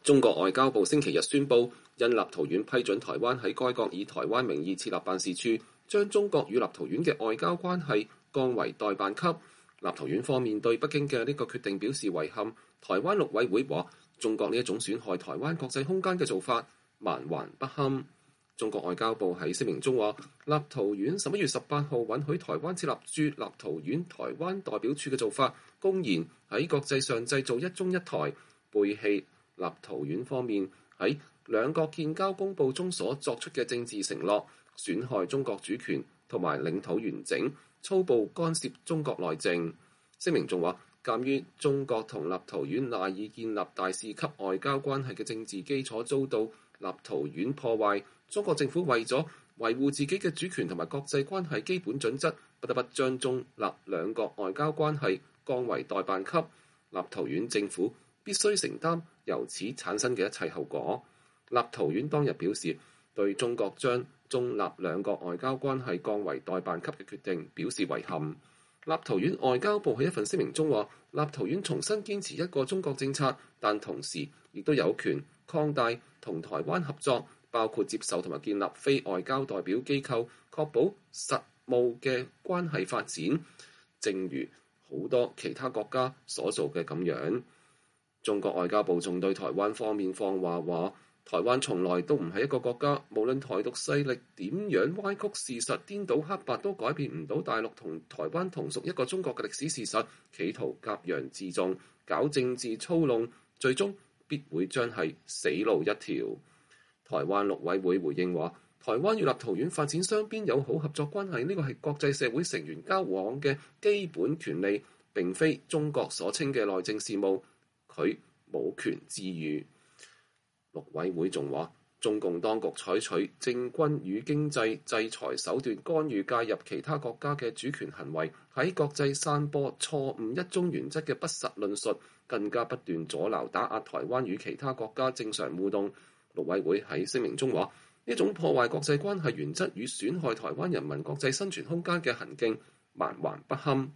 中國外交部星期日宣布，因立陶宛批准台灣喺該國以台灣名義設立辦事處，將中國與立陶宛嘅外交關係降為代辦級。立陶宛方面對北京嘅呢個決定表示遺憾。台灣陸委會話，中國呢一種損害台灣國際空間嘅做法，蠻橫不堪。中國外交部喺聲明中話，立陶宛11月18號允許台灣設立駐立陶宛台灣代表處嘅做法，公然喺國際上製造一中一台，背棄立陶宛方面喺兩國建交公報中所作出嘅政治承諾，損害中國主權同埋領土完整，粗暴干涉中國內政。聲明仲話，鑑於中國同立陶宛賴以建立大使級外交關係嘅政治基礎遭到立陶宛破壞，中國政府為咗維護自己嘅主權同埋國際關係基本準則，不得不將中立兩國外交關係降為代辦級。立陶宛政府必須承擔由此產生嘅一切後果。立陶宛當日表示，對中國將中立兩國外交關係降為代辦級嘅決定表示遺憾。立陶宛外交部喺一份聲明中話，立陶宛重新堅持一個中國政策，但同時亦都有權擴大同台灣合作，包括接受同埋建立非外交代表機構，確保實務嘅關係發展，正如好多其他國家所做嘅咁樣。中國外交部仲對台灣方面放話，台灣從來都唔係一個國家，無論台獨勢力點樣歪曲事實、顛倒黑白，都改變唔到大陸同台灣同屬一個中國嘅歷史事實，企圖挾洋自重、搞政治操弄，最終必會將係死路一條。台灣陸委會回應話，台灣與立陶宛發展雙邊友好合作關係，呢個係國際社會成員交往嘅基本權利，並非中國所稱嘅內政事務，佢冇權置喙。陸委會仲話，中共當局採取政軍與經濟制裁手段干預介入其他國家嘅主權行為，喺國際散播錯誤一中原則嘅不實論述，更加不斷阻撓打壓台灣與其他國家正常互動。陸委會喺聲明中話，呢種破壞國際關係原則與損害台灣人民國際生存空間嘅行徑，蠻橫不堪。